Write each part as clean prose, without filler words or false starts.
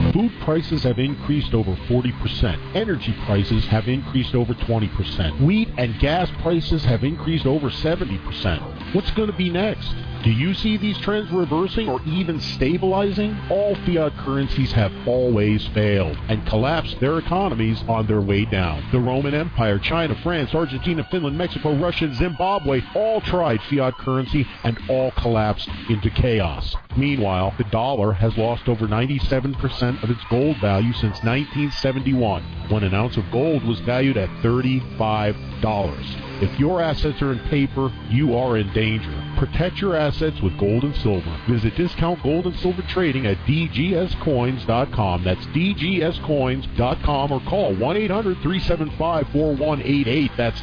Food prices have increased over 40%. Energy prices have increased over 20%. Wheat and gas prices have increased over 70%. What's going to be next? Do you see these trends reversing or even stabilizing? All fiat currencies have always failed and collapsed their economies on their way down. The Roman Empire, China, France, Argentina, Finland, Mexico, Russia, and Zimbabwe all tried fiat currency and all collapsed into chaos. Meanwhile, the dollar has lost over 97% of its gold value since 1971, when an ounce of gold was valued at $35. If your assets are in paper, you are in danger. Protect your assets with gold and silver. Visit Discount Gold and Silver Trading at dgscoins.com. That's dgscoins.com, or call 1-800-375-4188. That's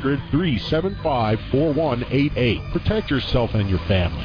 800-375-4188. Protect yourself and your family.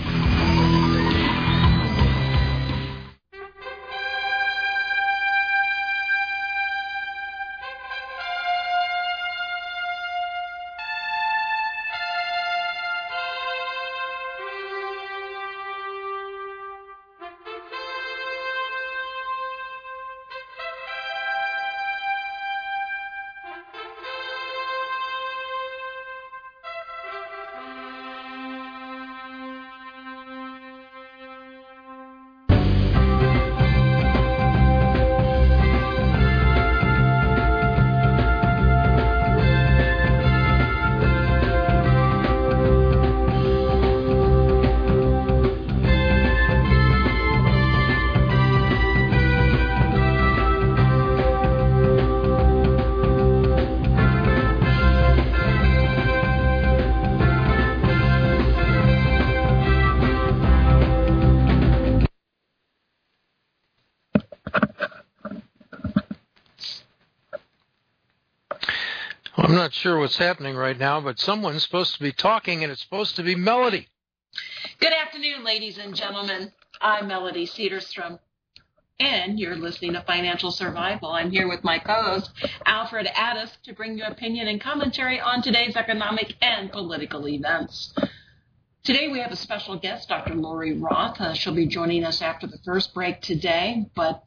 I'm not sure what's happening right now, but someone's supposed to be talking, and it's supposed to be Melody. Good afternoon, ladies and gentlemen. I'm Melody Cedarstrom, and you're listening to Financial Survival. I'm here with my co-host, Alfred Addis, to bring you opinion and commentary on today's economic and political events. Today we have a special guest, Dr. Lori Roth. She'll be joining us after the first break today. But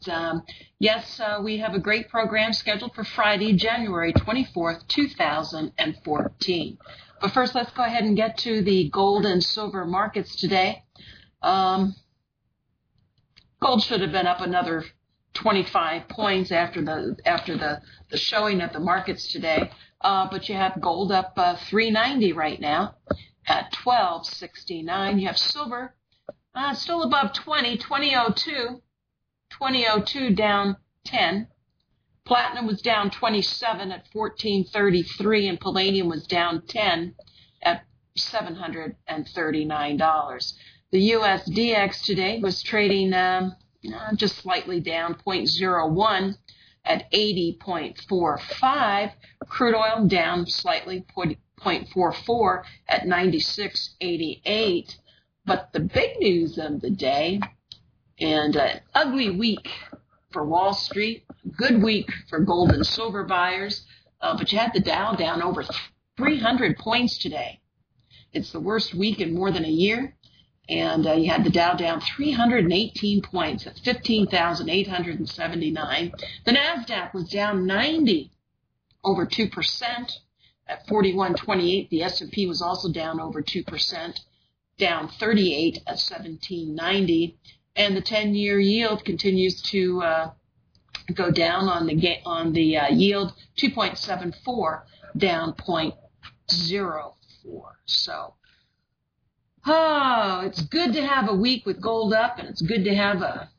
we have a great program scheduled for Friday, January 24th, 2014. But first, let's go ahead and get to the gold and silver markets today. Gold should have been up another 25 points after the showing of the markets today. But you have gold up $3.90 right now at $12.69. You have silver still above 20.02 down 10. Platinum was down 27 at $14.33, and palladium was down 10 at $739. The USDX today was trading just slightly down 0.01 at 80.45. Crude oil down slightly 0.44 at 96.88. But the big news of the day, and an ugly week for Wall Street, good week for gold and silver buyers, but you had the Dow down over 300 points today. It's the worst week in more than a year, and you had the Dow down 318 points at 15,879. The NASDAQ was down 90, over 2%. At 41.28, the S&P was also down over 2%, down 38 at 1790, and the 10-year yield continues to go down on the yield, 2.74, down 0.04. So, it's good to have a week with gold up, and it's good to have a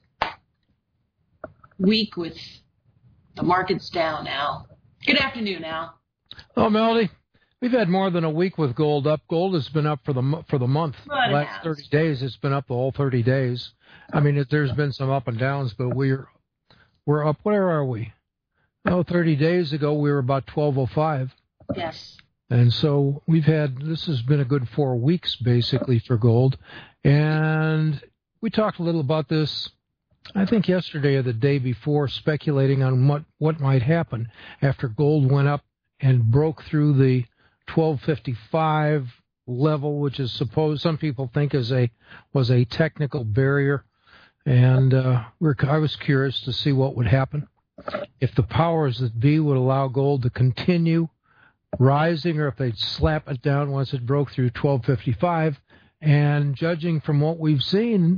week with the markets down, Al. Good afternoon, Al. Oh, Melody, we've had more than a week with gold up. Gold has been up for the month. Well, the last 30 days, it's been up the whole 30 days. I mean, there's been some up and downs, but we're up. Where are we? 30 days ago, we were about 1205. Yes. And so this has been a good 4 weeks, basically, for gold. And we talked a little about this, I think yesterday or the day before, speculating on what might happen after gold went up and broke through the 1255 level, which is some people think was a technical barrier. And I was curious to see what would happen if the powers that be would allow gold to continue rising, or if they'd slap it down once it broke through 1255. And judging from what we've seen,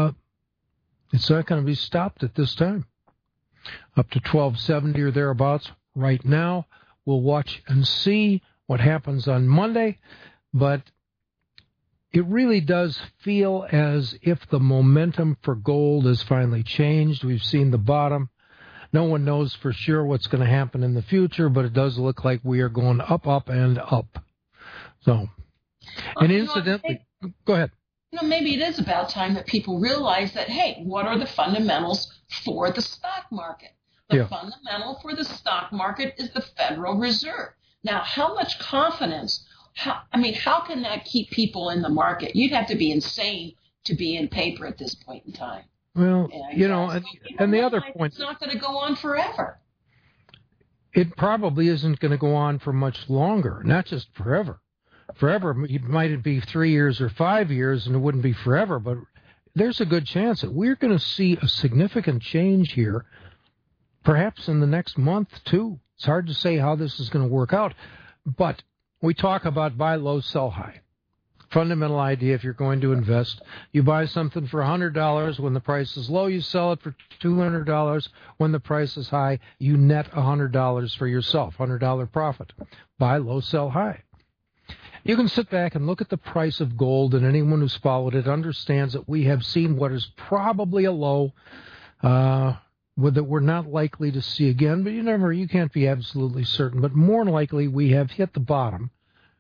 it's not going to be stopped at this time. Up to 1270 or thereabouts right now. We'll watch and see what happens on Monday, but it really does feel as if the momentum for gold has finally changed. We've seen the bottom. No one knows for sure what's going to happen in the future, but it does look like we are going up, up, and up. So, and incidentally, go ahead. Maybe it is about time that people realize that, hey, what are the fundamentals for the stock market? The fundamental for the stock market is the Federal Reserve. Now, how much confidence, how can that keep people in the market? You'd have to be insane to be in paper at this point in time. Well, and the other point, it's not going to go on forever. It probably isn't going to go on for much longer, not just forever. Forever, it might be 3 years or 5 years, and it wouldn't be forever, but there's a good chance that we're going to see a significant change here, perhaps in the next month, too. It's hard to say how this is going to work out, but we talk about buy low, sell high. Fundamental idea, if you're going to invest, you buy something for $100 when the price is low, you sell it for $200 when the price is high, you net $100 for yourself, $100 profit. Buy low, sell high. You can sit back and look at the price of gold, and anyone who's followed it understands that we have seen what is probably a low that we're not likely to see again, but you can't be absolutely certain. But more than likely, we have hit the bottom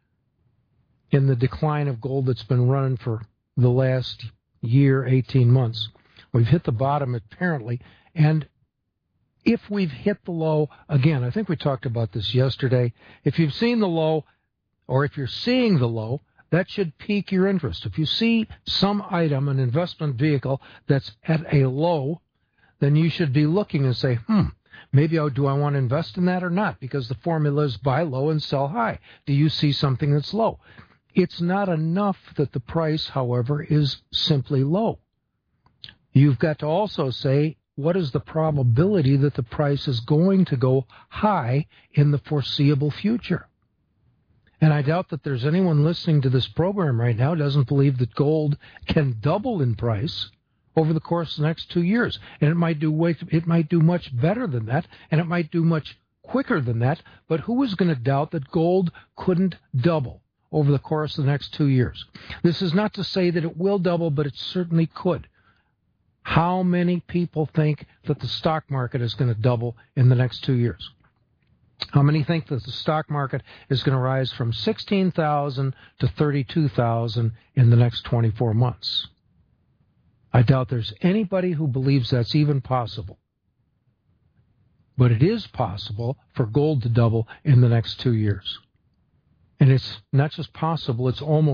in the decline of gold that's been running for the last year, 18 months. We've hit the bottom, apparently, and if we've hit the low, again, I think we talked about this yesterday, if you've seen the low, or if you're seeing the low, that should pique your interest. If you see some item, an investment vehicle, that's at a low, then you should be looking and say, maybe do I want to invest in that or not? Because the formula is buy low and sell high. Do you see something that's low? It's not enough that the price, however, is simply low. You've got to also say, what is the probability that the price is going to go high in the foreseeable future? And I doubt that there's anyone listening to this program right now who doesn't believe that gold can double in price over the course of the next 2 years. And it might do much better than that, and it might do much quicker than that. But who is going to doubt that gold couldn't double over the course of the next 2 years? This is not to say that it will double, but it certainly could. How many people think that the stock market is going to double in the next 2 years? How many think that the stock market is going to rise from 16,000 to 32,000 in the next 24 months? I doubt there's anybody who believes that's even possible. But it is possible for gold to double in the next 2 years. And it's not just possible,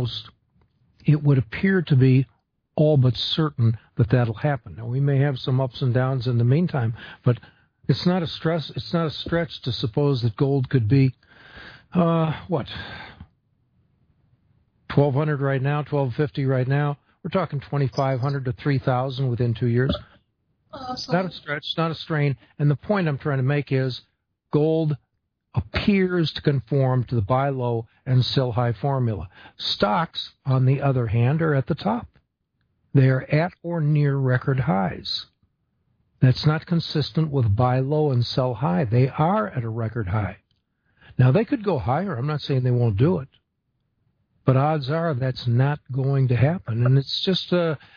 it would appear to be all but certain that that'll happen. Now, we may have some ups and downs in the meantime, but it's not a stretch to suppose that gold could be, $1,200 right now, $1,250 right now. We're talking $2,500 to $3,000 within 2 years. Not a stretch, not a strain. And the point I'm trying to make is gold appears to conform to the buy low and sell high formula. Stocks, on the other hand, are at the top. They are at or near record highs. That's not consistent with buy low and sell high. They are at a record high. Now, they could go higher. I'm not saying they won't do it. But odds are that's not going to happen. And it's just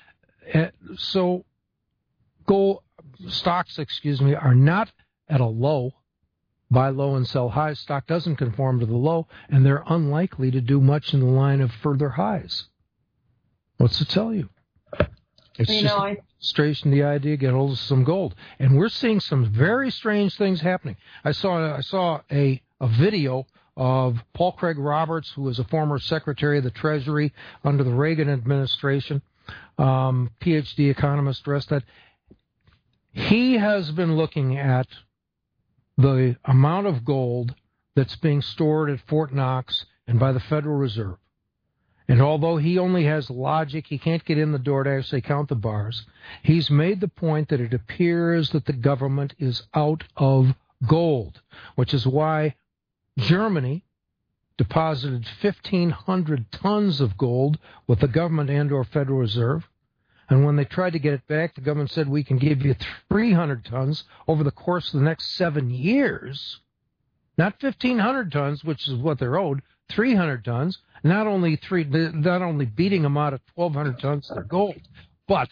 stocks are not at a low. Buy low and sell high. Stock doesn't conform to the low, and they're unlikely to do much in the line of further highs. What's it tell you? It's illustration the idea, get hold of some gold. And we're seeing some very strange things happening. I saw a video of Paul Craig Roberts, who was a former Secretary of the Treasury under the Reagan administration, PhD economist, rest that. He has been looking at the amount of gold that's being stored at Fort Knox and by the Federal Reserve. And although he only has logic, he can't get in the door to actually count the bars. He's made the point that it appears that the government is out of gold, which is why Germany deposited 1,500 tons of gold with the government and or Federal Reserve. And when they tried to get it back, the government said, we can give you 300 tons over the course of the next 7 years. Not 1,500 tons, which is what they're owed, 300 tons. Not only beating them out at 1,200 tons of their gold, but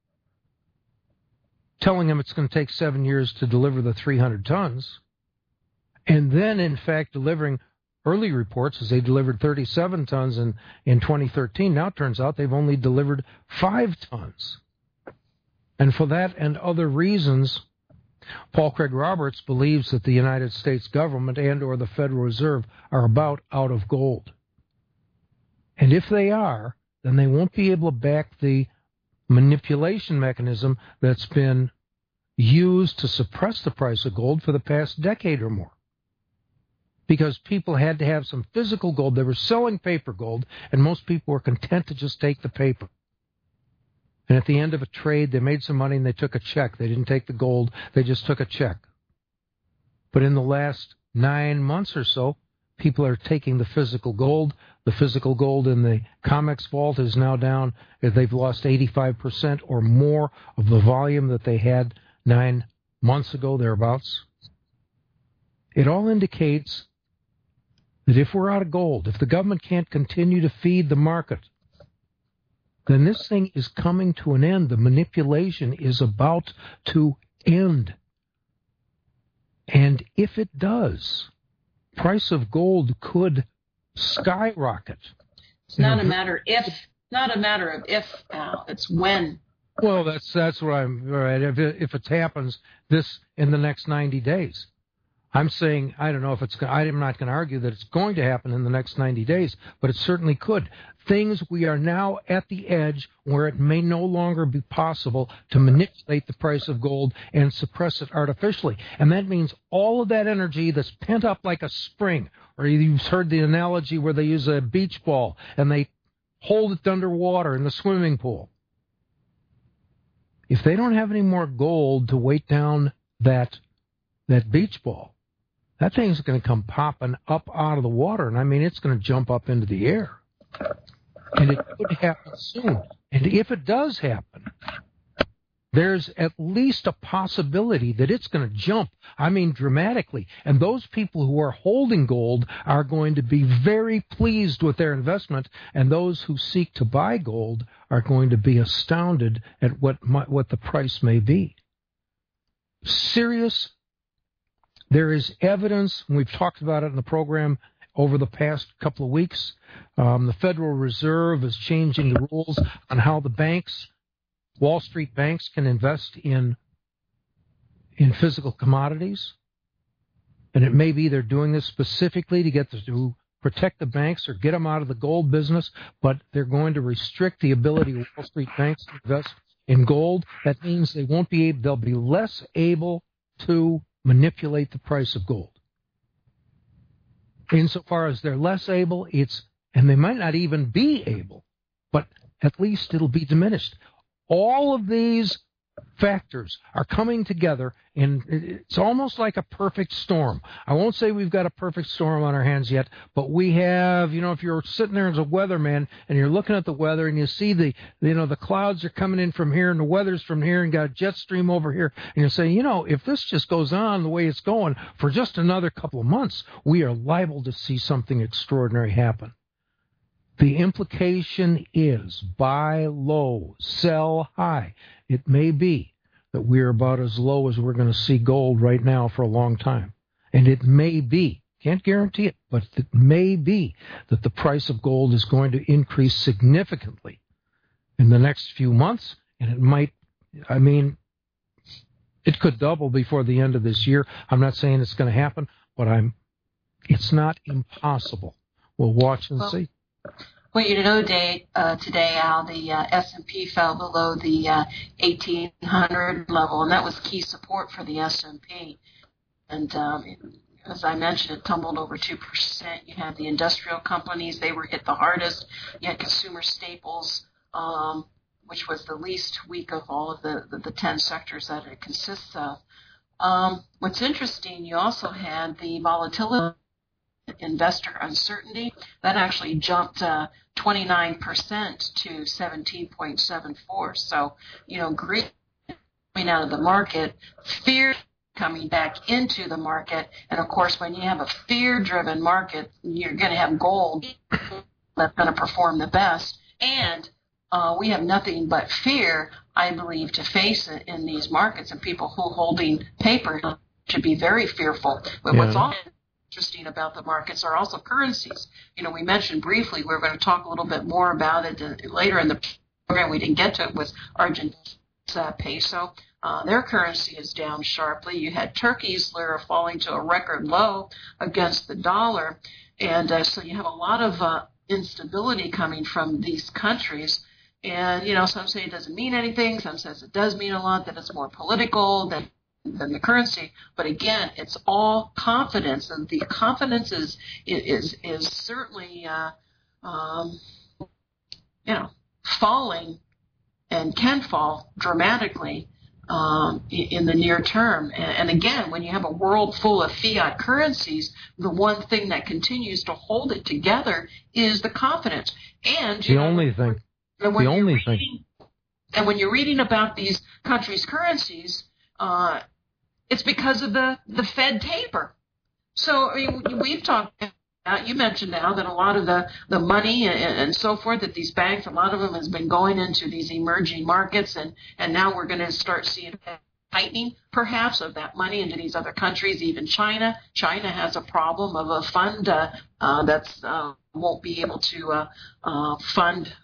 telling them it's going to take 7 years to deliver the 300 tons. And then, in fact, delivering early reports as they delivered 37 tons in 2013. Now it turns out they've only delivered 5 tons. And for that and other reasons, Paul Craig Roberts believes that the United States government and or the Federal Reserve are about out of gold. And if they are, then they won't be able to back the manipulation mechanism that's been used to suppress the price of gold for the past decade or more. Because people had to have some physical gold. They were selling paper gold, and most people were content to just take the paper. And at the end of a trade, they made some money and they took a check. They didn't take the gold, they just took a check. But in the last 9 months or so, people are taking the physical gold. The physical gold in the COMEX vault is now down. They've lost 85% or more of the volume that they had 9 months ago, thereabouts. It all indicates that if we're out of gold, if the government can't continue to feed the market, then this thing is coming to an end. The manipulation is about to end. And if it does, price of gold could skyrocket. It's not a matter of if, Al. It's when. Well, that's what I'm right. If it happens this in the next 90 days. I'm saying, I don't know if I'm not going to argue that it's going to happen in the next 90 days, but it certainly could. We are now at the edge where it may no longer be possible to manipulate the price of gold and suppress it artificially. And that means all of that energy that's pent up like a spring, or you've heard the analogy where they use a beach ball and they hold it underwater in the swimming pool. If they don't have any more gold to weight down that beach ball, that thing's going to come popping up out of the water, and I mean, it's going to jump up into the air. And it could happen soon. And if it does happen, there's at least a possibility that it's going to jump, I mean, dramatically. And those people who are holding gold are going to be very pleased with their investment, and those who seek to buy gold are going to be astounded at what the price may be. Serious. There is evidence, and we've talked about it in the program over the past couple of weeks. The Federal Reserve is changing the rules on how the banks, Wall Street banks, can invest in physical commodities. And it may be they're doing this specifically to protect the banks or get them out of the gold business, but they're going to restrict the ability of Wall Street banks to invest in gold. That means they'll be less able to manipulate the price of gold. Insofar as they're less able, and they might not even be able, but at least it'll be diminished. All of these factors are coming together, and it's almost like a perfect storm. I won't say we've got a perfect storm on our hands yet, but we have, if you're sitting there as a weatherman and you're looking at the weather and you see the clouds are coming in from here and the weather's from here and got a jet stream over here, and you say, if this just goes on the way it's going for just another couple of months, we are liable to see something extraordinary happen. The implication is buy low, sell high. It may be that we're about as low as we're going to see gold right now for a long time. And it may be, can't guarantee it, but it may be that the price of gold is going to increase significantly in the next few months. And it might, it could double before the end of this year. I'm not saying it's going to happen, but it's not impossible. We'll watch and see. Well, today, Al, the S&P fell below the 1,800 level, and that was key support for the S&P. And as I mentioned, it tumbled over 2%. You had the industrial companies, they were hit the hardest. You had consumer staples, which was the least weak of all of the 10 sectors that it consists of. What's interesting, you also had the volatility, investor uncertainty. That actually jumped 29% to 17.74. So, greed coming out of the market, fear coming back into the market. And, of course, when you have a fear-driven market, you're going to have gold that's going to perform the best. And we have nothing but fear, I believe, to face it in these markets. And people who holding paper should be very fearful. But what's also interesting about the markets are also currencies. We mentioned briefly, we're going to talk a little bit more about it later in the program. We didn't get to it, was Argentina's peso. Their currency is down sharply. You had Turkey's lira falling to a record low against the dollar. And so you have a lot of instability coming from these countries. And, some say it doesn't mean anything. Some says it does mean a lot, that it's more political than the currency. But again, it's all confidence. And the confidence is certainly, falling and can fall dramatically in the near term. And again, when you have a world full of fiat currencies, the one thing that continues to hold it together is the confidence. And the only thing. And when you're reading about these countries' currencies, it's because of the Fed taper. So we've talked about, you mentioned now that a lot of the money and so forth that these banks, a lot of them has been going into these emerging markets, and now we're going to start seeing tightening perhaps of that money into these other countries, even China. China has a problem of a fund that's won't be able to fund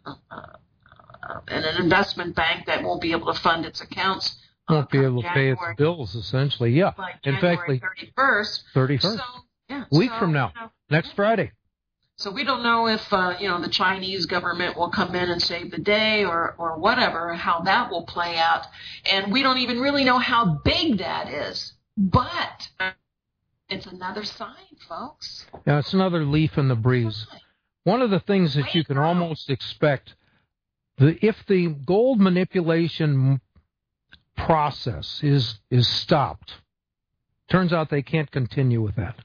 and an investment bank that won't be able to fund its accounts. Won't be able to pay its bills, essentially. Yeah. In fact, January 31st. 31st. So, yeah. Week from now. Next Friday. So we don't know if, the Chinese government will come in and save the day or whatever, how that will play out. And we don't even really know how big that is. But it's another sign, folks. Yeah, it's another leaf in the breeze. One of the things that you can almost expect, if the gold manipulation process is stopped, turns out they can't continue with that.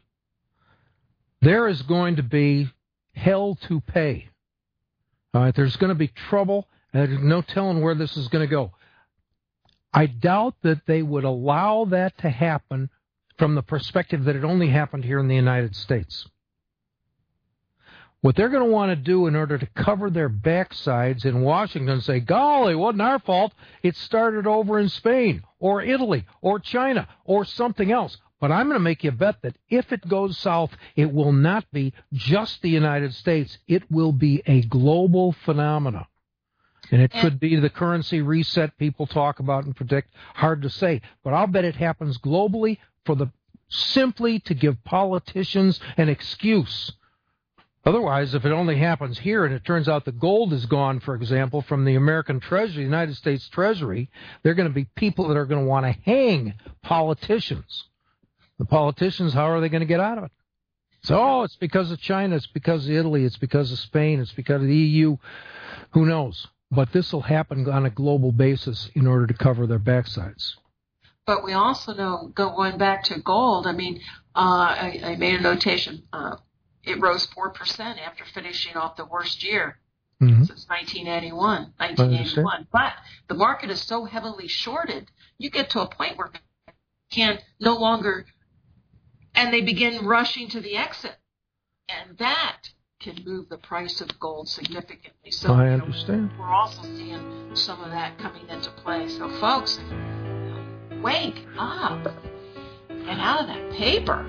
There is going to be hell to pay. All right, there's going to be trouble, and there's no telling where this is going to go. I doubt that they would allow that to happen from the perspective that it only happened here in the United States. What they're going to want to do in order to cover their backsides in Washington, say, golly, it wasn't our fault. It started over in Spain or Italy or China or something else. But I'm going to make you a bet that if it goes south, it will not be just the United States. It will be a global phenomenon. And it could be the currency reset people talk about and predict. Hard to say. But I'll bet it happens globally simply to give politicians an excuse. Otherwise, if it only happens here and it turns out the gold is gone, for example, from the American Treasury, United States Treasury, there are going to be people that are going to want to hang politicians. The politicians, how are they going to get out of it? So, it's because of China, it's because of Italy, it's because of Spain, it's because of the EU. Who knows? But this will happen on a global basis in order to cover their backsides. But we also know, going back to gold, I mean, I made a notation. It rose 4% after finishing off the worst year since 1981. But the market is so heavily shorted, you get to a point where you can no longer, and they begin rushing to the exit. And that can move the price of gold significantly. So I understand. We're also seeing some of that coming into play. So, folks, wake up. Get out of that paper.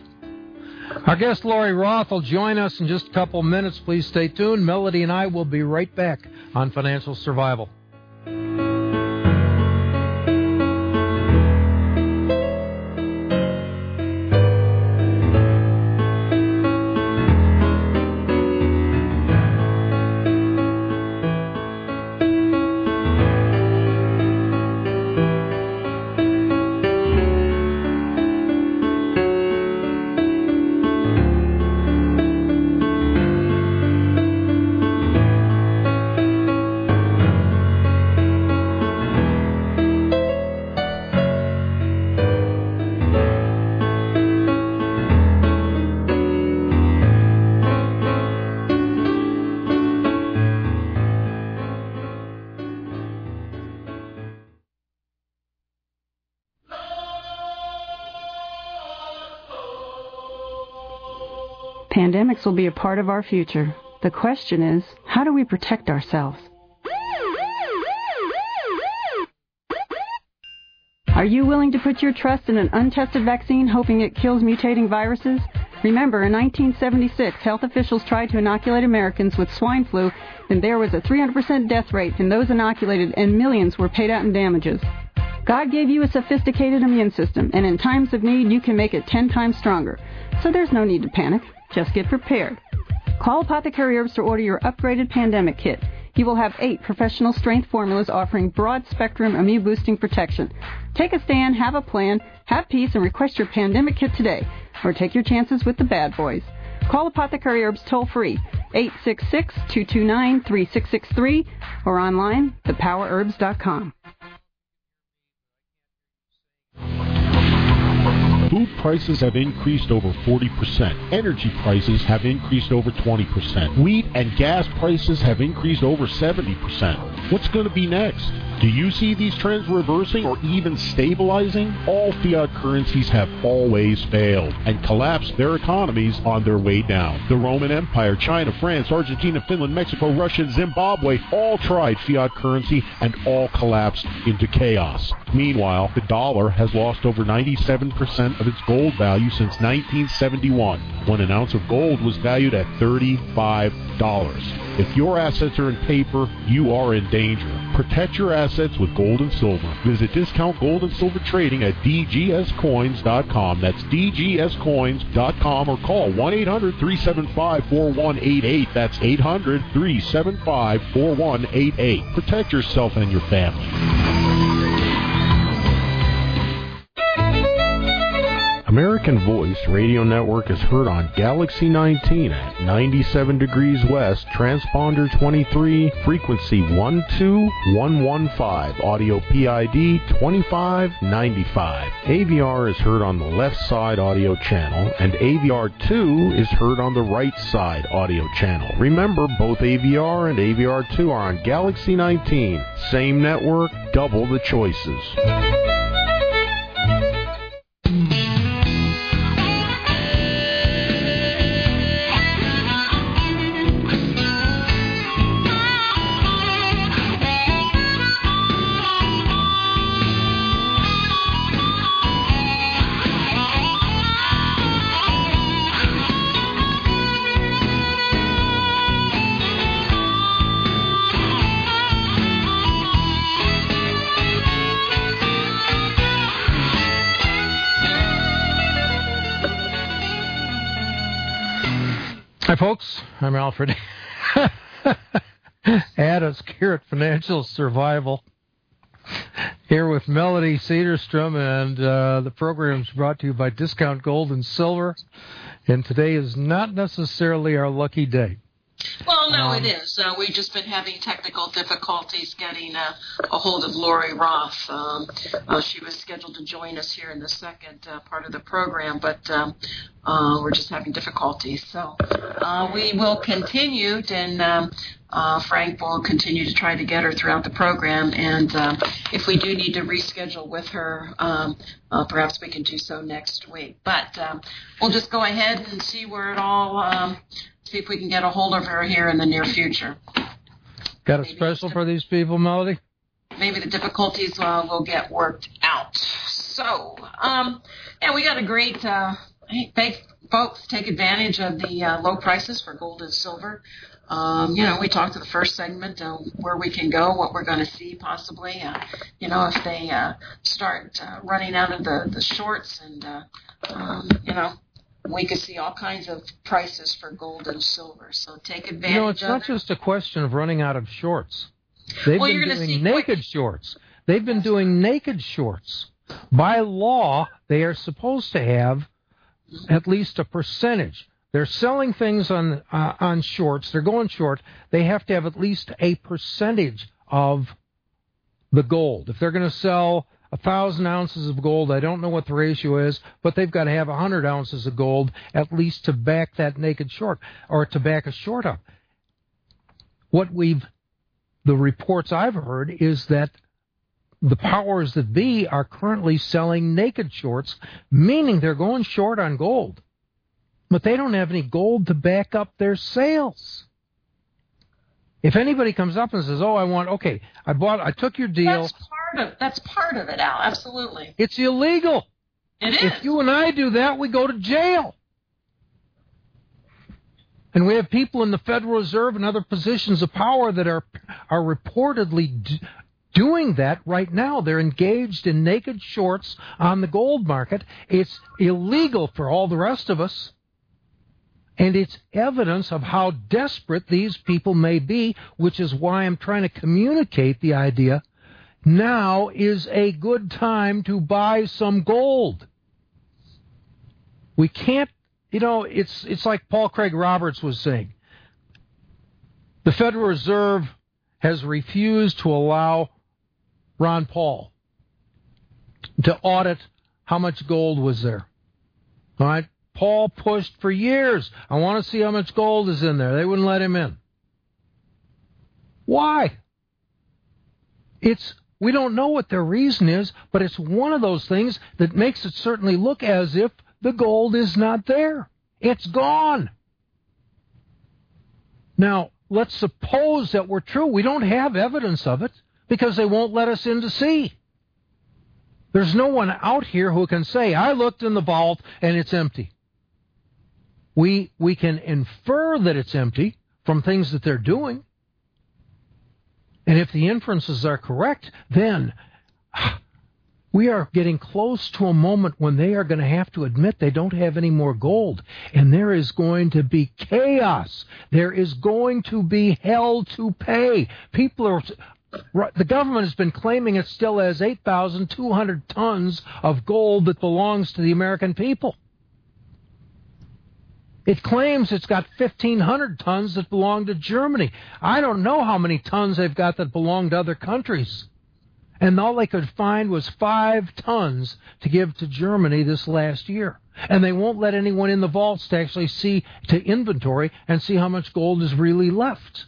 Our guest, Lori Roth, will join us in just a couple of minutes. Please stay tuned. Melody and I will be right back on Financial Survival. Pandemics will be a part of our future. The question is, how do we protect ourselves? Are you willing to put your trust in an untested vaccine hoping it kills mutating viruses? Remember, in 1976, health officials tried to inoculate Americans with swine flu, and there was a 300% death rate in those inoculated, and millions were paid out in damages. God gave you a sophisticated immune system, and in times of need, you can make it 10 times stronger. So there's no need to panic. Just get prepared. Call Apothecary Herbs to order your upgraded pandemic kit. You will have 8 professional strength formulas offering broad-spectrum immune-boosting protection. Take a stand, have a plan, have peace, and request your pandemic kit today. Or take your chances with the bad boys. Call Apothecary Herbs toll-free, 866-229-3663, or online, thepowerherbs.com. Food prices have increased over 40%. Energy prices have increased over 20%. Wheat and gas prices have increased over 70%. What's going to be next? Do you see these trends reversing or even stabilizing? All fiat currencies have always failed and collapsed their economies on their way down. The Roman Empire, China, France, Argentina, Finland, Mexico, Russia, and Zimbabwe all tried fiat currency and all collapsed into chaos. Meanwhile, the dollar has lost over 97% of its gold value since 1971, when an ounce of gold was valued at $35. If your assets are in paper, you are in danger. Protect your assets with gold and silver. Visit Discount Gold and Silver Trading at dgscoins.com. That's dgscoins.com, or call 1-800-375-4188. That's 800-375-4188. Protect yourself and your family. American Voice Radio Network is heard on Galaxy 19 at 97 degrees west, transponder 23, frequency 12115, audio PID 2595. AVR is heard on the left side audio channel, and AVR2 is heard on the right side audio channel. Remember, both AVR and AVR2 are on Galaxy 19. Same network, double the choices. Hi, folks. I'm Alfred. Addis Carrot Financial Survival. Here with Melody Cedarstrom, and the program is brought to you by Discount Gold and Silver. And today is not necessarily our lucky day. Well, no, it is. We've just been having technical difficulties getting a hold of Lori Roth. She was scheduled to join us here in the second part of the program, but we're just having difficulties. So we will continue, and Frank will continue to try to get her throughout the program. And if we do need to reschedule with her, perhaps we can do so next week. But we'll just go ahead and see where it all see if we can get a hold of her here in the near future. Got a special for these people, Melody? Maybe the difficulties will get worked out. So, yeah, we got a great, folks, take advantage of the low prices for gold and silver. We talked to the first segment where we can go, what we're going to see possibly. If they start running out of the shorts and, we could see all kinds of prices for gold and silver. So take advantage of it. It's not just a question of running out of shorts. They've been doing naked shorts. They've been doing naked shorts. By law, they are supposed to have at least a percentage. They're selling things on shorts. They're going short. They have to have at least a percentage of the gold. If they're going to sell 1,000 ounces of gold, I don't know what the ratio is, but they've got to have 100 ounces of gold at least to back that naked short, or to back a short up. The reports I've heard is that the powers that be are currently selling naked shorts, meaning they're going short on gold. but they don't have any gold to back up their sales. If anybody comes up and says, "Oh, I took your deal," that's part of it, Al. Absolutely, it's illegal. It is. If you and I do that, we go to jail. And we have people in the Federal Reserve and other positions of power that are reportedly doing that right now. They're engaged in naked shorts on the gold market. It's illegal for all the rest of us. And it's evidence of how desperate these people may be, which is why I'm trying to communicate the idea now is a good time to buy some gold. We can't, it's like Paul Craig Roberts was saying. The Federal Reserve has refused to allow Ron Paul to audit how much gold was there. All right? Paul pushed for years. I want to see how much gold is in there. They wouldn't let him in. Why? We don't know what their reason is, but it's one of those things that makes it certainly look as if the gold is not there. It's gone. Now, let's suppose that we're true. We don't have evidence of it because they won't let us in to see. There's no one out here who can say, I looked in the vault and it's empty. We can infer that it's empty from things that they're doing. And if the inferences are correct, then we are getting close to a moment when they are going to have to admit they don't have any more gold. And there is going to be chaos. There is going to be hell to pay. The government has been claiming it still has 8,200 tons of gold that belongs to the American people. It claims it's got 1,500 tons that belong to Germany. I don't know how many tons they've got that belong to other countries. And all they could find was 5 tons to give to Germany this last year. And they won't let anyone in the vaults to actually see, to inventory, and see how much gold is really left.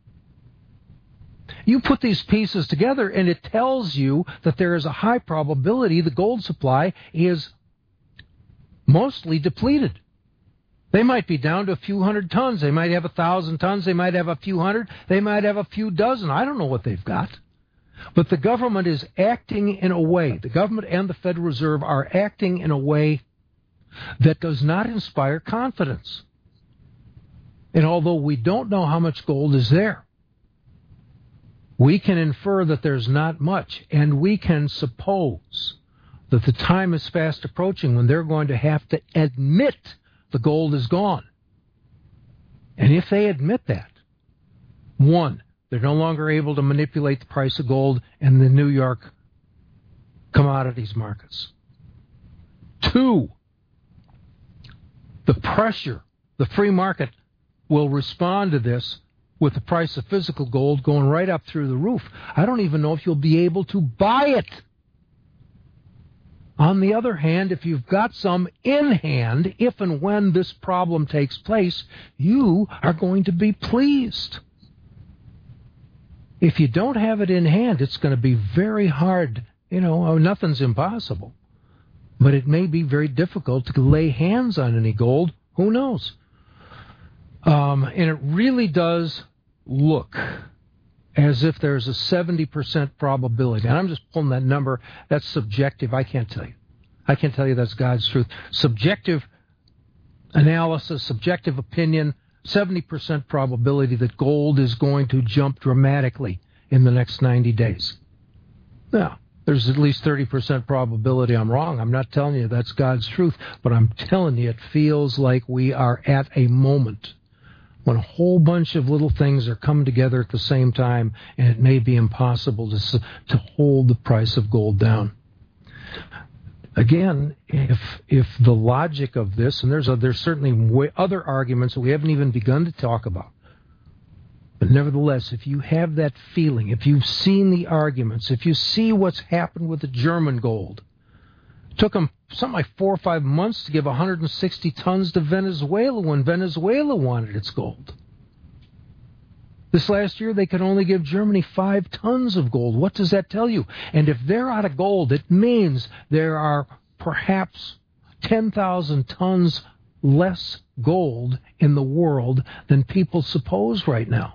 You put these pieces together, and it tells you that there is a high probability the gold supply is mostly depleted. They might be down to a few hundred tons. They might have 1,000 tons. They might have a few hundred. They might have a few dozen. I don't know what they've got. But the government is acting in a way, the government and the Federal Reserve are acting in a way that does not inspire confidence. And although we don't know how much gold is there, we can infer that there's not much, and we can suppose that the time is fast approaching when they're going to have to admit the gold is gone. And if they admit that, one, they're no longer able to manipulate the price of gold in the New York commodities markets. Two, the pressure, the free market will respond to this with the price of physical gold going right up through the roof. I don't even know if you'll be able to buy it. On the other hand, if you've got some in hand, if and when this problem takes place, you are going to be pleased. If you don't have it in hand, it's going to be very hard. Nothing's impossible. But it may be very difficult to lay hands on any gold. Who knows? And it really does look as if there's a 70% probability. And I'm just pulling that number. That's subjective. I can't tell you. I can't tell you that's God's truth. Subjective analysis, subjective opinion, 70% probability that gold is going to jump dramatically in the next 90 days. Now, there's at least 30% probability I'm wrong. I'm not telling you that's God's truth, but I'm telling you it feels like we are at a moment when a whole bunch of little things are coming together at the same time, and it may be impossible to hold the price of gold down. Again, if the logic of this, and there's certainly other arguments that we haven't even begun to talk about, but nevertheless, if you have that feeling, if you've seen the arguments, if you see what's happened with the German gold, it took them something like 4 or 5 months to give 160 tons to Venezuela when Venezuela wanted its gold. This last year, they could only give Germany 5 tons of gold. What does that tell you? And if they're out of gold, it means there are perhaps 10,000 tons less gold in the world than people suppose right now.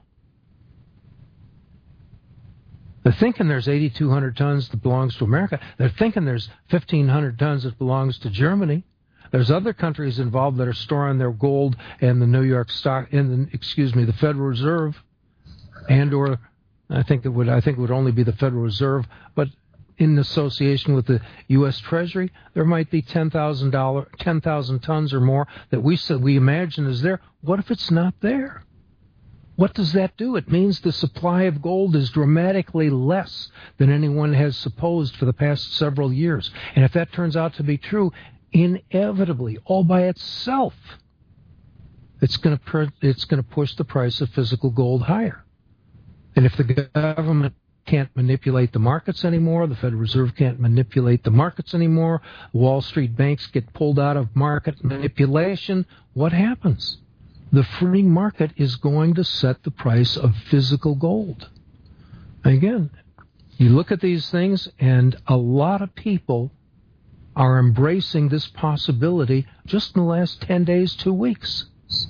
They're thinking there's 8,200 tons that belongs to America. They're thinking there's 1,500 tons that belongs to Germany. There's other countries involved that are storing their gold in the New York stock, the Federal Reserve, and/or I think it would only be the Federal Reserve, but in association with the U.S. Treasury, there might be 10,000 tons or more that we imagine is there. What if it's not there? What does that do? It means the supply of gold is dramatically less than anyone has supposed for the past several years. And if that turns out to be true, inevitably, all by itself, it's going to push the price of physical gold higher. And if the government can't manipulate the markets anymore, the Federal Reserve can't manipulate the markets anymore, Wall Street banks get pulled out of market manipulation, what happens? The free market is going to set the price of physical gold. Again, you look at these things, and a lot of people are embracing this possibility just in the last 10 days, 2 weeks.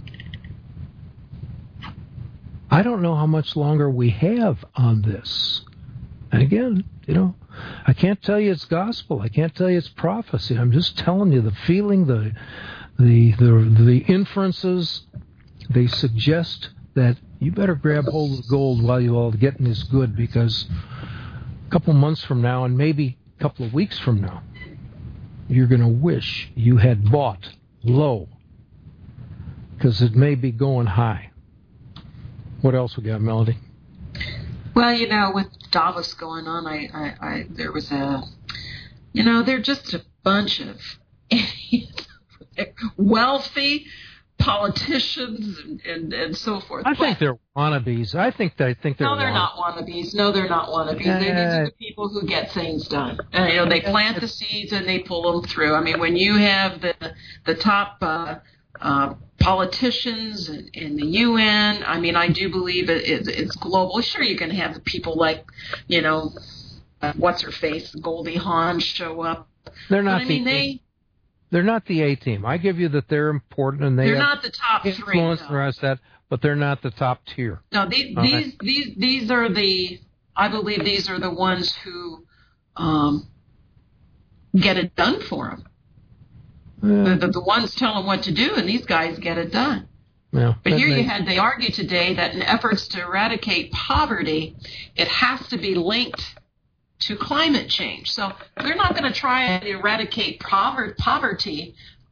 I don't know how much longer we have on this. And again, I can't tell you it's gospel. I can't tell you it's prophecy. I'm just telling you the feeling, the inferences. They suggest that you better grab hold of gold while you all getting this good, because a couple months from now, and maybe a couple of weeks from now, you're going to wish you had bought low, because it may be going high. What else we got, Melody? Well, with Davos going on, there was they're just a bunch of idiots, wealthy politicians and so forth. I think they're wannabes. I think they're No, they're not wannabes. No, they're not wannabes. These are the people who get things done. They plant the seeds and they pull them through. I mean, when you have the top politicians in the UN, I mean, I do believe it's global. Sure, you can have the people like, what's her face, Goldie Hawn show up. They're not. They're not the A team. I give you that they're important and they're not the top three. Influence the rest of that, but they're not the top tier. No, these are I believe these are the ones who get it done for them. The ones tell them what to do, and these guys get it done. Yeah, but here they argue today that in efforts to eradicate poverty, it has to be linked to climate change. So they're not going to try and eradicate poverty,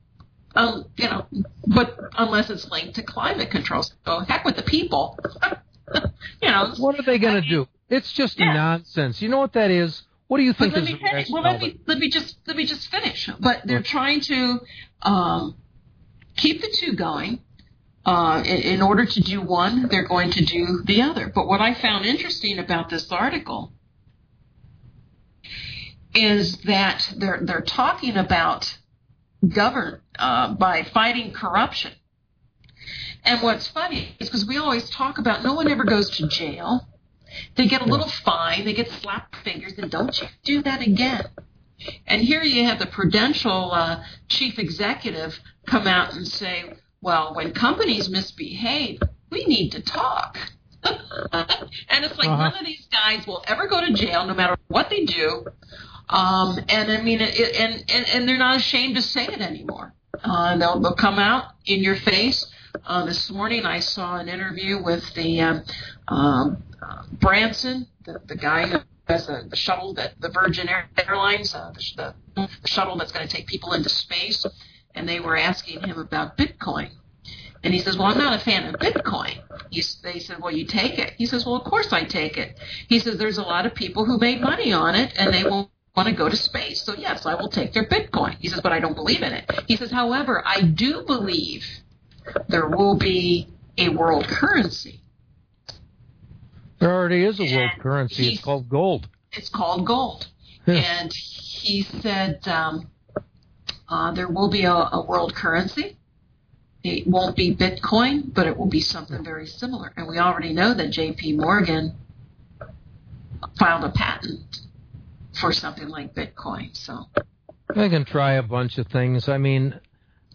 but unless it's linked to climate control. So heck with the people. What are they going to do? It's just nonsense. You know what that is? What do you think is the let me just finish. But they're trying to keep the two going. In order to do one, they're going to do the other. But what I found interesting about this article is that they're talking about govern by fighting corruption. And what's funny is because we always talk about no one ever goes to jail. They get a little fine, they get slapped fingers, and don't you do that again. And here you have the Prudential chief executive come out and say, well, when companies misbehave, we need to talk. And it's like none of these guys will ever go to jail, no matter what they do. And I mean, and they're not ashamed to say it anymore. They'll come out in your face. This morning I saw an interview with the Branson, the guy who has the shuttle that the Virgin Airlines, the shuttle that's going to take people into space, and they were asking him about Bitcoin. And he says, well, I'm not a fan of Bitcoin. They said, well, you take it. He says, well, of course I take it. He says, there's a lot of people who made money on it, and they won't want to go to space. So, yes, I will take their Bitcoin. He says, but I don't believe in it. He says, however, I do believe there will be a world currency. There already is a world currency. It's called gold. It's called gold. And he said there will be a world currency. It won't be Bitcoin, but it will be something very similar. And we already know that J.P. Morgan filed a patent for something like Bitcoin. So they can try a bunch of things. I mean,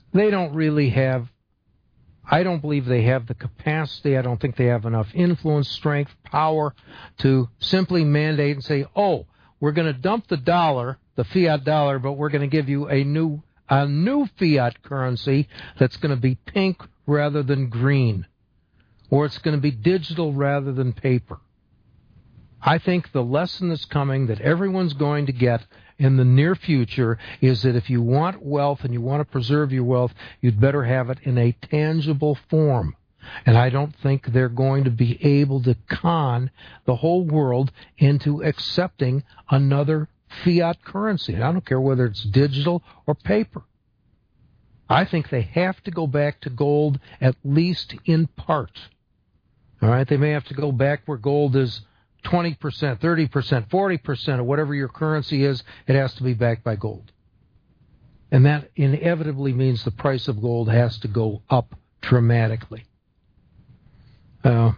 they don't really have, I don't believe they have the capacity, I don't think they have enough influence, strength, power to simply mandate and say, oh, we're going to dump the dollar, the fiat dollar, but we're going to give you a new fiat currency that's going to be pink rather than green, or it's going to be digital rather than paper. I think the lesson that's coming that everyone's going to get in the near future is that if you want wealth and you want to preserve your wealth, you'd better have it in a tangible form. And I don't think they're going to be able to con the whole world into accepting another fiat currency. I don't care whether it's digital or paper. I think they have to go back to gold, at least in part. All right, they may have to go back where gold is 20%, 30%, 40%, or whatever your currency is. It has to be backed by gold. And that inevitably means the price of gold has to go up dramatically. All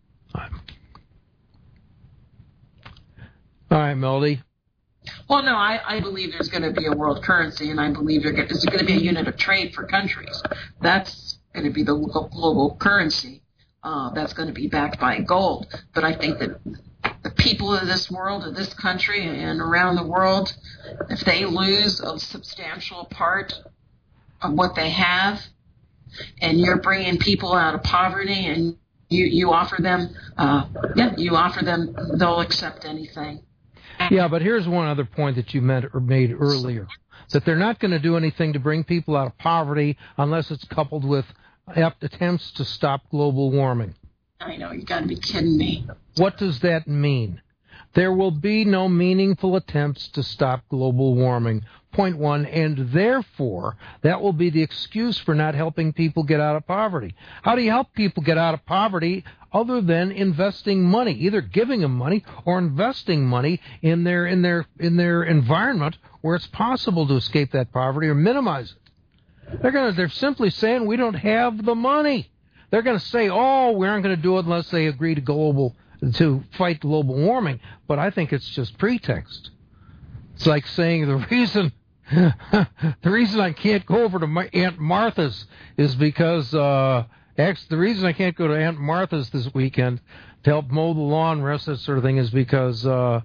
right, Melody. Well, no, I believe there's going to be a world currency, and I believe there's going to be a unit of trade for countries. That's going to be the global currency. That's going to be backed by gold. But I think that the people of this world, of this country, and around the world, if they lose a substantial part of what they have, and you're bringing people out of poverty, and you offer them, they'll accept anything. Yeah, but here's one other point that you made earlier, that they're not going to do anything to bring people out of poverty unless it's coupled with attempts to stop global warming. I know, you got to be kidding me. What does that mean? There will be no meaningful attempts to stop global warming, point one, and therefore that will be the excuse for not helping people get out of poverty. How do you help people get out of poverty other than investing money, either giving them money or investing money in their environment where it's possible to escape that poverty or minimize it? They're simply saying we don't have the money. They're going to say, oh, we aren't going to do it unless they agree to fight global warming. But I think it's just pretext. It's like saying the reason I can't go over to my Aunt Martha's is because the reason I can't go to Aunt Martha's this weekend to help mow the lawn, rest that sort of thing, is because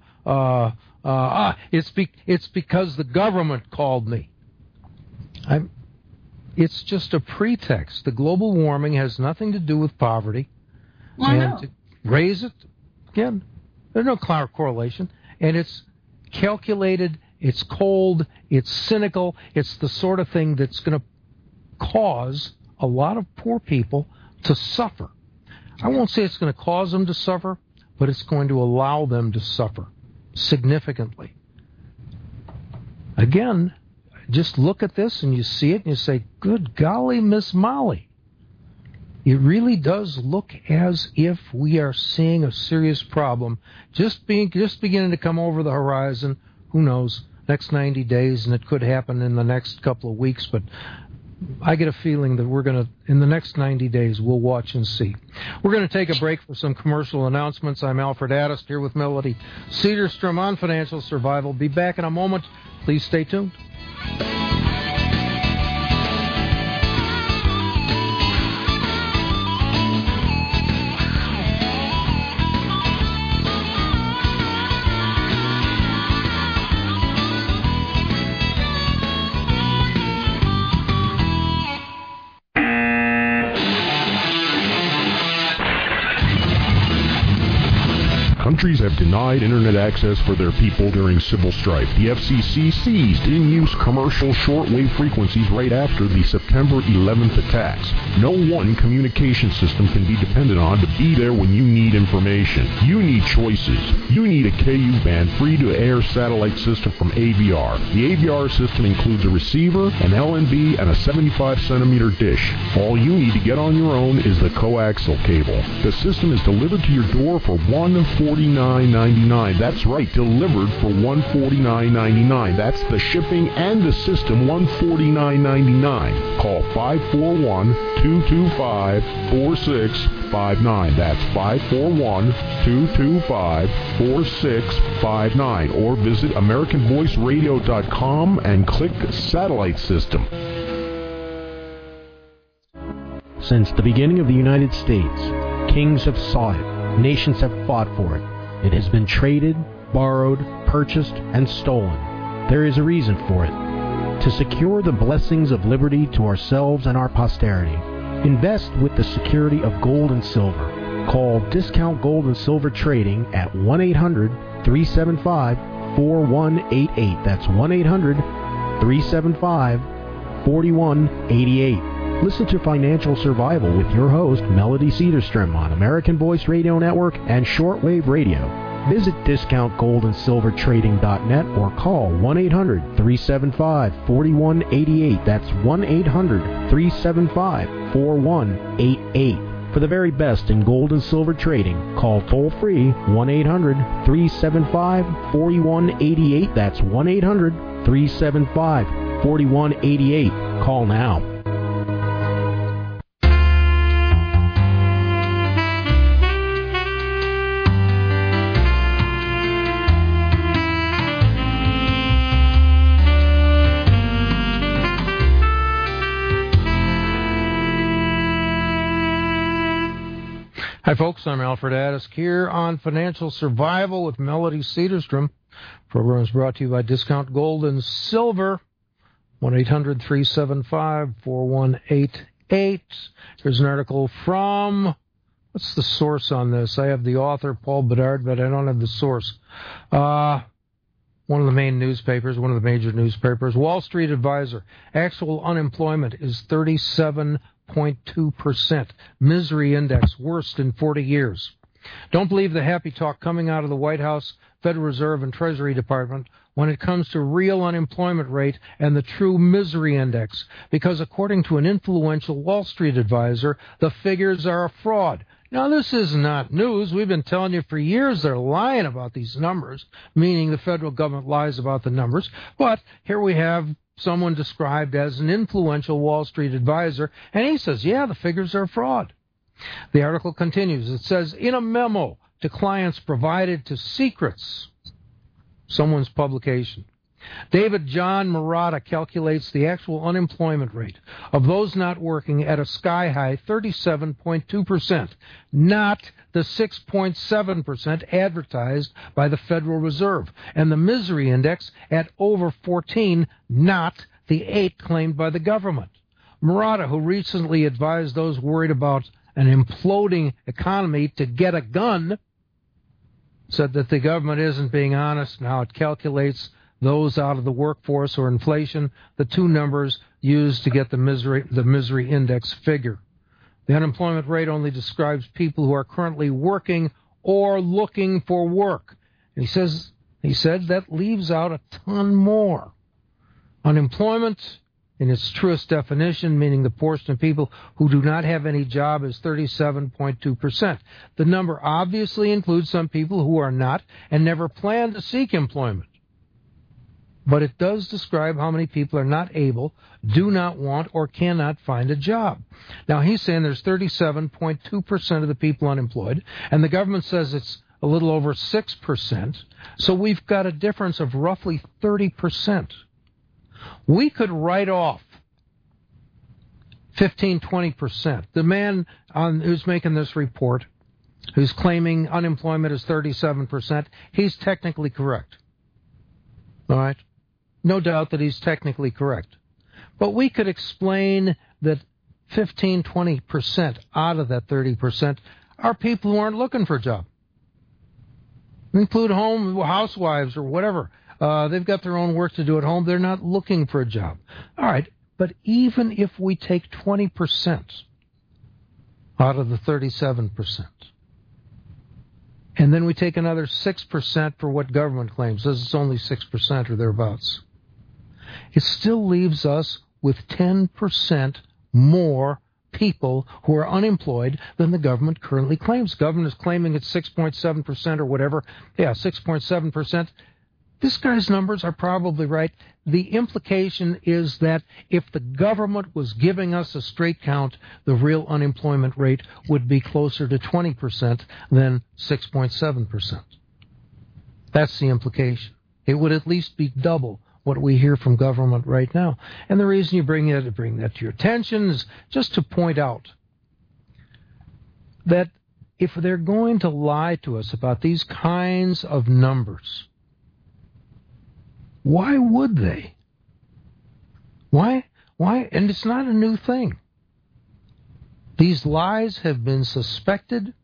it's because the government called me. It's just a pretext. The global warming has nothing to do with poverty. To raise it, again, there's no correlation. And it's calculated, it's cold, it's cynical, it's the sort of thing that's going to cause a lot of poor people to suffer. I won't say it's going to cause them to suffer, but it's going to allow them to suffer significantly. Again, just look at this and you see it and you say, good golly, Miss Molly. It really does look as if we are seeing a serious problem just beginning to come over the horizon. Who knows, next 90 days, and it could happen in the next couple of weeks, but I get a feeling that in the next 90 days, we'll watch and see. We're going to take a break for some commercial announcements. I'm Alfred Addis here with Melody Cedarstrom on Financial Survival. Be back in a moment. Please stay tuned. Countries have denied internet access for their people during civil strife. The FCC seized in-use commercial shortwave frequencies right after the September 11th attacks. No one communication system can be depended on to be there when you need information. You need choices. You need a Ku-band free-to-air satellite system from AVR. The AVR system includes a receiver, an LNB, and a 75-centimeter dish. All you need to get on your own is the coaxial cable. The system is delivered to your door for $149.99. That's right, delivered for $149.99. That's the shipping and the system, $149.99. Call 541-225-4659. That's 541-225-4659. Or visit AmericanVoiceRadio.com and click Satellite System. Since the beginning of the United States, kings have sought it, nations have fought for it. It has been traded, borrowed, purchased, and stolen. There is a reason for it. To secure the blessings of liberty to ourselves and our posterity, invest with the security of gold and silver. Call Discount Gold and Silver Trading at 1-800-375-4188. That's 1-800-375-4188. Listen to Financial Survival with your host, Melody Cedarstrom, on American Voice Radio Network and Shortwave Radio. Visit discountgoldandsilvertrading.net or call 1-800-375-4188. That's 1-800-375-4188. For the very best in gold and silver trading, call toll-free 1-800-375-4188. That's 1-800-375-4188. Call now. Hi, folks. I'm Alfred Adisk here on Financial Survival with Melody Cedarstrom. Program is brought to you by Discount Gold and Silver. 1-800-375-4188. Here's an article from, what's the source on this? I have the author, Paul Bedard, but I don't have the source. One of the main newspapers, one of the major newspapers, Wall Street Advisor. Actual unemployment is 37.2%. Misery index worst in 40 years. Don't believe the happy talk coming out of the White House, Federal Reserve, and Treasury Department when it comes to real unemployment rate and the true misery index, because according to an influential Wall Street advisor, the figures are a fraud. Now, this is not news. We've been telling you for years they're lying about these numbers, meaning the federal government lies about the numbers. But here we have someone described as an influential Wall Street advisor, and he says, yeah, the figures are fraud. The article continues. It says, in a memo to clients provided to Secrets, someone's publication, David John Murata calculates the actual unemployment rate of those not working at a sky-high 37.2%, not the 6.7% advertised by the Federal Reserve, and the misery index at over 14, not the 8 claimed by the government. Murata, who recently advised those worried about an imploding economy to get a gun, said that the government isn't being honest and how it calculates those out of the workforce or inflation, the two numbers used to get the misery index figure. The unemployment rate only describes people who are currently working or looking for work. And he said that leaves out a ton more. Unemployment, in its truest definition, meaning the portion of people who do not have any job, is 37.2%. The number obviously includes some people who are not and never plan to seek employment. But it does describe how many people are not able, do not want, or cannot find a job. Now, he's saying there's 37.2% of the people unemployed, and the government says it's a little over 6%, so we've got a difference of roughly 30%. We could write off 15, 20%. The man who's making this report, who's claiming unemployment is 37%, he's technically correct. All right? No doubt that he's technically correct. But we could explain that 15, 20% out of that 30% are people who aren't looking for a job. Include housewives or whatever. They've got their own work to do at home. They're not looking for a job. All right, but even if we take 20% out of the 37%, and then we take another 6% for what government claims, says it's only 6% or thereabouts, it still leaves us with 10% more people who are unemployed than the government currently claims. Government is claiming it's 6.7% or whatever. Yeah, 6.7%. This guy's numbers are probably right. The implication is that if the government was giving us a straight count, the real unemployment rate would be closer to 20% than 6.7%. That's the implication. It would at least be double what we hear from government right now. And the reason you bring that to your attention is just to point out that if they're going to lie to us about these kinds of numbers, why would they? Why? And it's not a new thing. These lies have been suspected.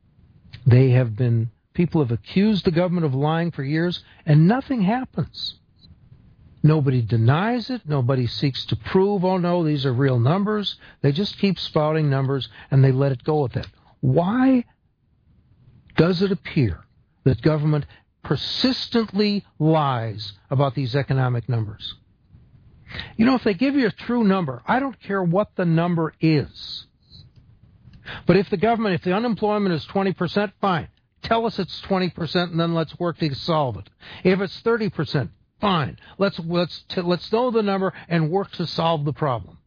People have accused the government of lying for years, and nothing happens. Nobody denies it. Nobody seeks to prove, oh no, these are real numbers. They just keep spouting numbers, and they let it go with that. Why does it appear that government persistently lies about these economic numbers? You know, if they give you a true number, I don't care what the number is. But if the unemployment is 20%, fine. Tell us it's 20% and then let's work to solve it. If it's 30%, fine. Let's know the number and work to solve the problem.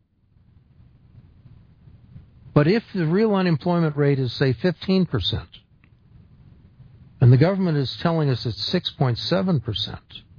But if the real unemployment rate is, say, 15%, and the government is telling us it's 6.7%,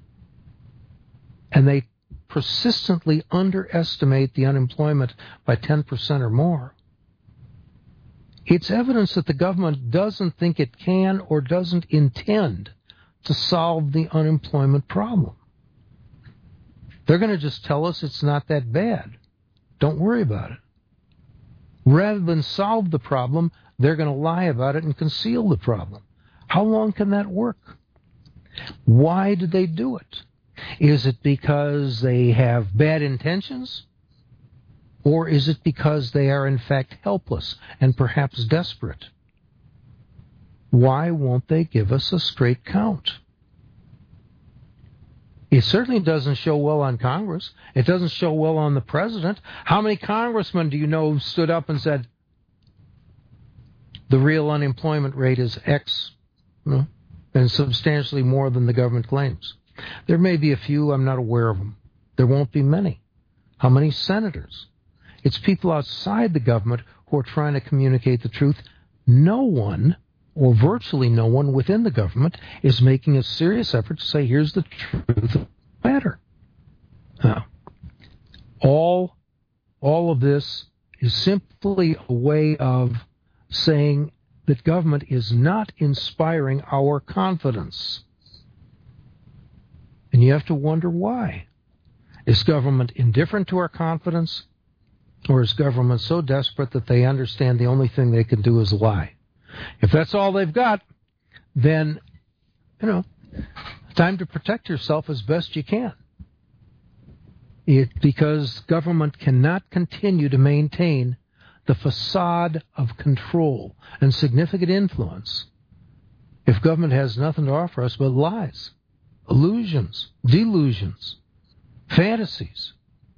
and they persistently underestimate the unemployment by 10% or more, it's evidence that the government doesn't think it can or doesn't intend to solve the unemployment problem. They're going to just tell us it's not that bad. Don't worry about it. Rather than solve the problem, they're going to lie about it and conceal the problem. How long can that work? Why do they do it? Is it because they have bad intentions? Or is it because they are in fact helpless and perhaps desperate? Why won't they give us a straight count? It certainly doesn't show well on Congress. It doesn't show well on the president. How many congressmen do you know stood up and said, the real unemployment rate is X, and substantially more than the government claims? There may be a few, I'm not aware of them. There won't be many. How many senators? It's people outside the government who are trying to communicate the truth. No one, or virtually no one within the government, is making a serious effort to say, here's the truth of the matter. All of this is simply a way of saying that government is not inspiring our confidence. And you have to wonder why. Is government indifferent to our confidence? Or is government so desperate that they understand the only thing they can do is lie? If that's all they've got, then, time to protect yourself as best you can. Because government cannot continue to maintain the facade of control and significant influence if government has nothing to offer us but lies, illusions, delusions, fantasies.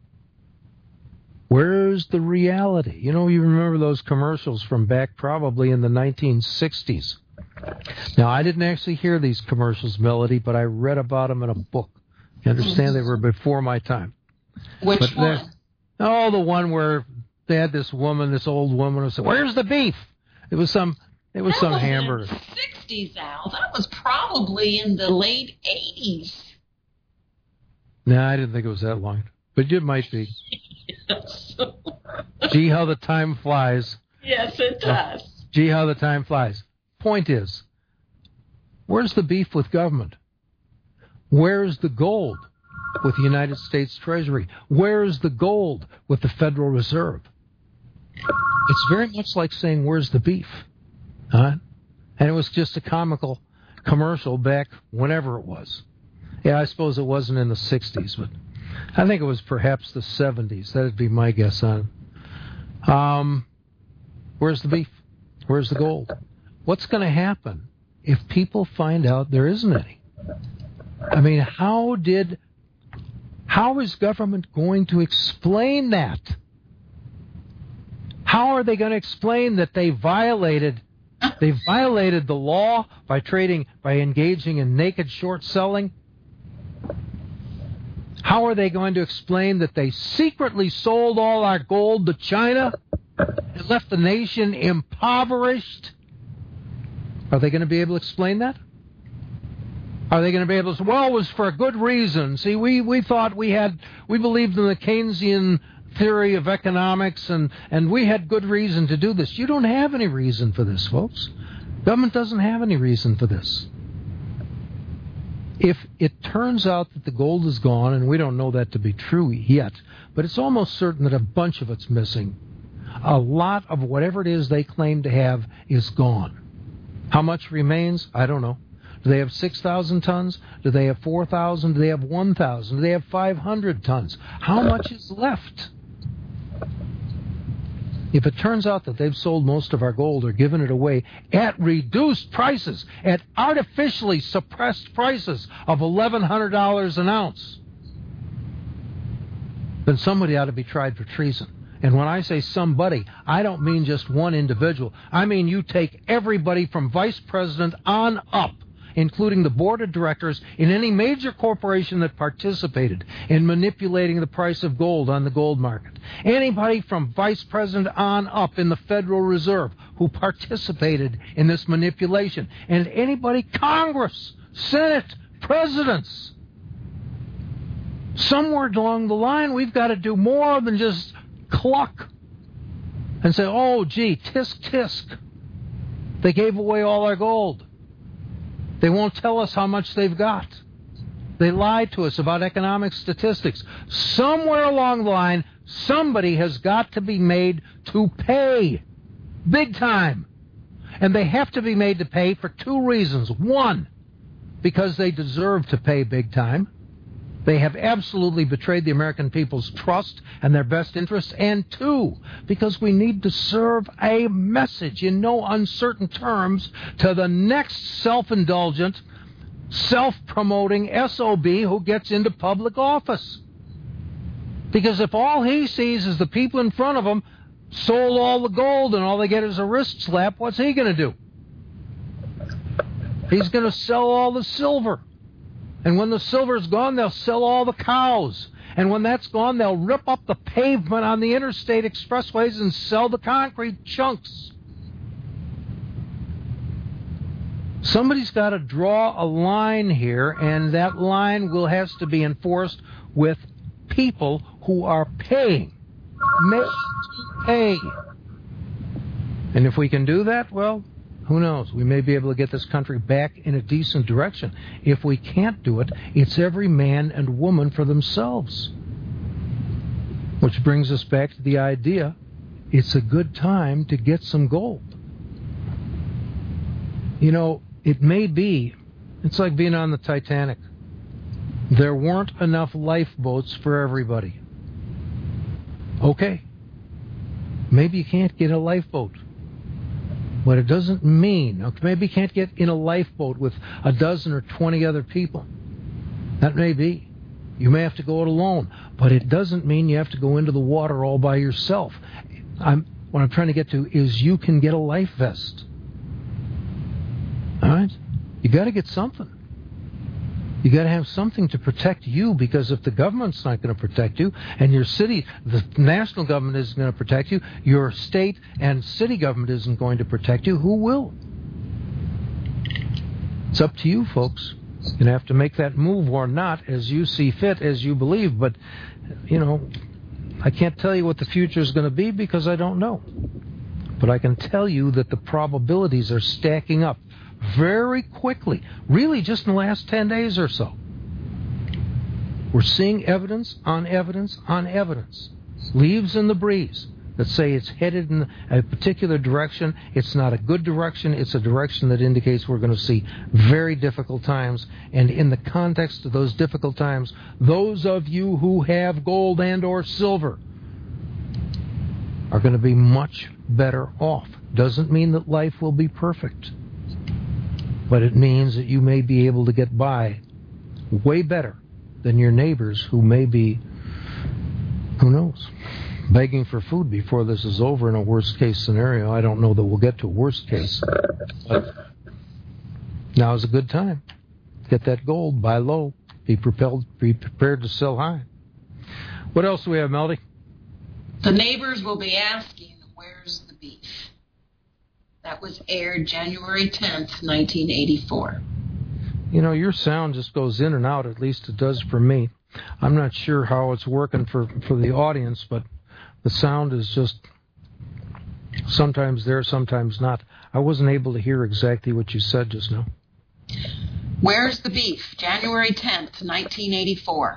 Where's the reality? You remember those commercials from back probably in the 1960s. Now, I didn't actually hear these commercials, Melody, but I read about them in a book. You understand? They were before my time. Which one? Oh, the one where they had this old woman who said, "Where's the beef?" It was some hamburger. That was in the 60s, Al. That was probably in the late 80s. No, I didn't think it was that long. But it might be. Yes. Gee, how the time flies. Yes, it does. Gee, how the time flies. Point is, where's the beef with government? Where's the gold with the United States Treasury? Where's the gold with the Federal Reserve? It's very much like saying, where's the beef? And it was just a comical commercial back whenever it was. Yeah, I suppose it wasn't in the 60s, but I think it was perhaps the 70s. That would be my guess on it. Where's the beef? Where's the gold? What's going to happen if people find out there isn't any? I mean, how is government going to explain that? How are they going to explain that they violated the law by engaging in naked short selling? How are they going to explain that they secretly sold all our gold to China and left the nation impoverished? Are they going to be able to explain that? Are they going to be able to say, well, it was for a good reason. See, we thought we believed in the Keynesian theory of economics, and we had good reason to do this. You don't have any reason for this, folks. Government doesn't have any reason for this. If it turns out that the gold is gone, and we don't know that to be true yet, but it's almost certain that a bunch of it's missing, a lot of whatever it is they claim to have is gone. How much remains? I don't know. Do they have 6,000 tons? Do they have 4,000? Do they have 1,000? Do they have 500 tons? How much is left? If it turns out that they've sold most of our gold or given it away at reduced prices, at artificially suppressed prices of $1,100 an ounce, then somebody ought to be tried for treason. And when I say somebody, I don't mean just one individual. I mean you take everybody from vice president on up, including the board of directors in any major corporation that participated in manipulating the price of gold on the gold market. Anybody from vice president on up in the Federal Reserve who participated in this manipulation. And anybody, Congress, Senate, presidents. Somewhere along the line, we've got to do more than just cluck and say, oh, gee, tisk, tisk. They gave away all our gold. They won't tell us how much they've got. They lied to us about economic statistics. Somewhere along the line, somebody has got to be made to pay. Big time. And they have to be made to pay for two reasons. One, because they deserve to pay big time. They have absolutely betrayed the American people's trust and their best interests. And two, because we need to serve a message in no uncertain terms to the next self-indulgent, self-promoting SOB who gets into public office. Because if all he sees is the people in front of him sold all the gold and all they get is a wrist slap, what's he going to do? He's going to sell all the silver. And when the silver's gone, they'll sell all the cows. And when that's gone, they'll rip up the pavement on the interstate expressways and sell the concrete chunks. Somebody's got to draw a line here, and that line will have to be enforced with people who are paying. Made to pay. And if we can do that, well, who knows? We may be able to get this country back in a decent direction. If we can't do it, it's every man and woman for themselves. Which brings us back to the idea, it's a good time to get some gold. You know, it may be, it's like being on the Titanic. There weren't enough lifeboats for everybody. Okay. Maybe you can't get a lifeboat. But it doesn't mean, okay, maybe you can't get in a lifeboat with a dozen or 20 other people. That may be. You may have to go it alone. But it doesn't mean you have to go into the water all by yourself. What I'm trying to get to is you can get a life vest. All right? You got to get something. You got to have something to protect you, because if the government's not going to protect you, and your city, the national government isn't going to protect you, your state and city government isn't going to protect you, who will? It's up to you, folks. You're going to have to make that move or not, as you see fit, as you believe. But, you know, I can't tell you what the future is going to be because I don't know. But I can tell you that the probabilities are stacking up very quickly, really just in the last 10 days or so. We're seeing evidence on evidence on evidence. Leaves in the breeze that say it's headed in a particular direction. It's not a good direction. It's a direction that indicates we're going to see very difficult times. And in the context of those difficult times, those of you who have gold and or silver are going to be much better off. Doesn't mean that life will be perfect. But it means that you may be able to get by way better than your neighbors who may be, who knows, begging for food before this is over in a worst-case scenario. I don't know that we'll get to a worst case. But now is a good time. Get that gold, buy low, be prepared to sell high. What else do we have, Melody? The neighbors will be asking, where's the beef? That was aired January 10th, 1984. You know, your sound just goes in and out, at least it does for me. I'm not sure how it's working for the audience, but The sound is just sometimes there, sometimes not. I wasn't able to hear exactly what you said just now. Where's the Beef? January 10th, 1984.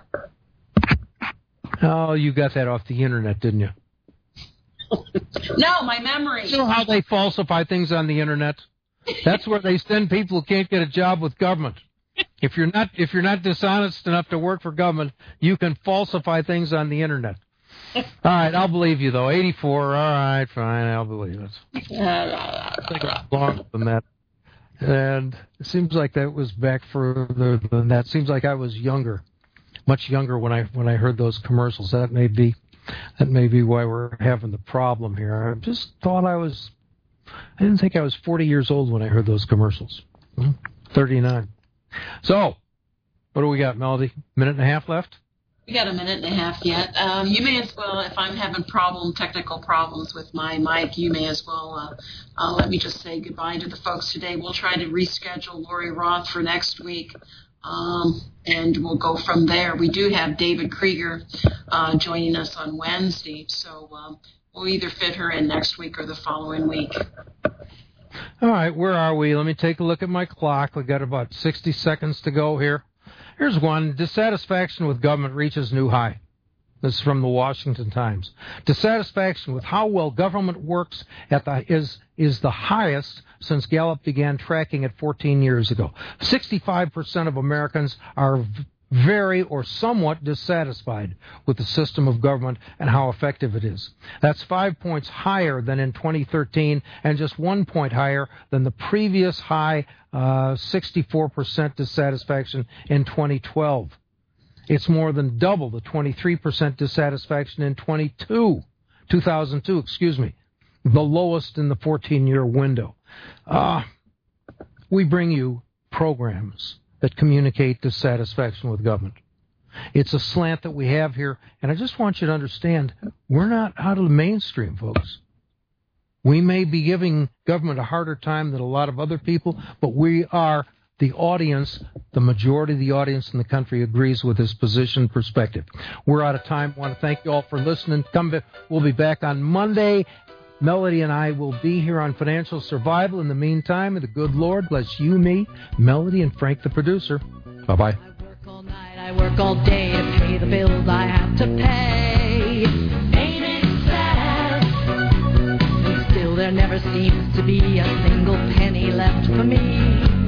Oh, you got that off the internet, didn't you? No, my memory. You know how they falsify things on the internet? That's where they send people who can't get a job with government. If you're not dishonest enough to work for government, you can falsify things on the internet. All right, I'll believe you though. 84. All right, fine, I'll believe it. I think it was longer than that. And it seems like that was back further than that. Seems like I was younger, much younger when I heard those commercials. That may be why we're having the problem here. I just thought I didn't think I was 40 years old when I heard those commercials. 39. So, what do we got, Melody? Minute and a half left? We got a minute and a half yet. You may as well, if I'm having technical problems with my mic, you may as well let me just say goodbye to the folks today. We'll try to reschedule Lori Roth for next week, and we'll go from there. We do have David Krieger joining us on Wednesday, so we'll either fit her in next week or the following week. All right, where are we? Let me take a look at my clock. We've got about 60 seconds to go here. Here's one. Dissatisfaction with government reaches new high. This is from the Washington Times. Dissatisfaction with how well government works is the highest since Gallup began tracking it 14 years ago. 65% of Americans are very or somewhat dissatisfied with the system of government and how effective it is. That's 5 points higher than in 2013 and just 1 point higher than the previous high 64% dissatisfaction in 2012. It's more than double the 23% dissatisfaction in 2002, the lowest in the 14-year window. We bring you programs that communicate dissatisfaction with government. It's a slant that we have here, and I just want you to understand, we're not out of the mainstream, folks. We may be giving government a harder time than a lot of other people, but we are the audience. The majority of the audience in the country agrees with this position perspective. We're out of time. I want to thank you all for listening. We'll be back on Monday. Melody and I will be here on Financial Survival. In the meantime, the good Lord bless you, me, Melody, and Frank, the producer. Bye-bye. I work all night, I work all day to pay the bills I have to pay. Ain't it sad? And still there never seems to be a single penny left for me.